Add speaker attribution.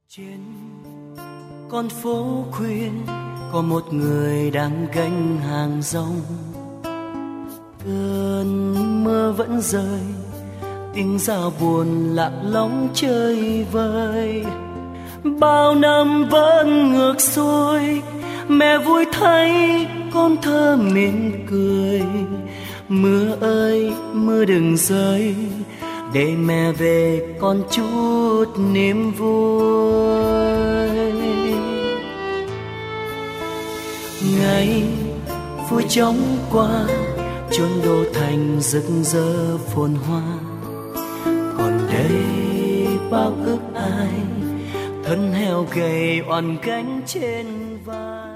Speaker 1: Trên con phố khuya có một người đang gánh hàng rong. Cơn mưa vẫn rơi, tiếng dao buồn lạc lõng chơi vơi. Bao năm vẫn ngược xuôi, mẹ vui thấy con thơ mỉm cười. Mưa ơi mưa đừng rơi, để mẹ về con chút niềm vui. Ngày vui chóng qua, chốn đô thành rực rỡ phồn hoa. Còn đây bao ước ai, thân heo gầy oằn gánh trên vai.